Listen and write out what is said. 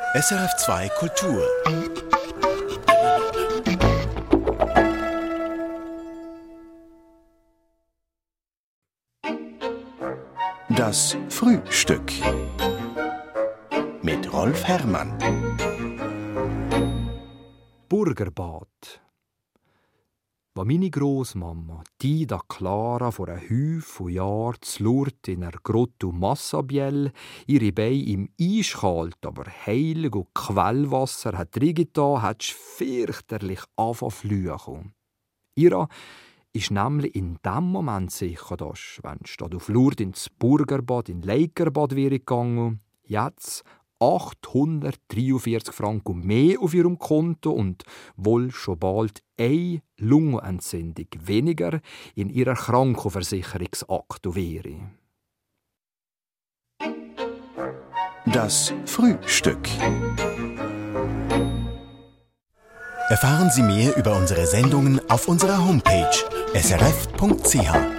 SRF2 Kultur. Das Frühstück mit Rolf Herrmann. Burgerbad. Als meine Grossmama, Tida Clara, vor einem Häufen Jahren zu Lourdes in einer Grotte Massabielle ihre Beine im eiskalt, aber heilig und Quellwasser hat reingetan, hat sie fürchterlich angefangen zu fluchen. Ira ist nämlich in dem Moment sicher, dass, wenn statt auf Lourdes ins Burgerbad, in Leikerbad wäre gegangen, jetzt 843 Franken mehr auf ihrem Konto und wohl schon bald eine Lungenentzündung weniger in ihrer Krankenversicherungsakte wäre. Das Frühstück. Erfahren Sie mehr über unsere Sendungen auf unserer Homepage srf.ch.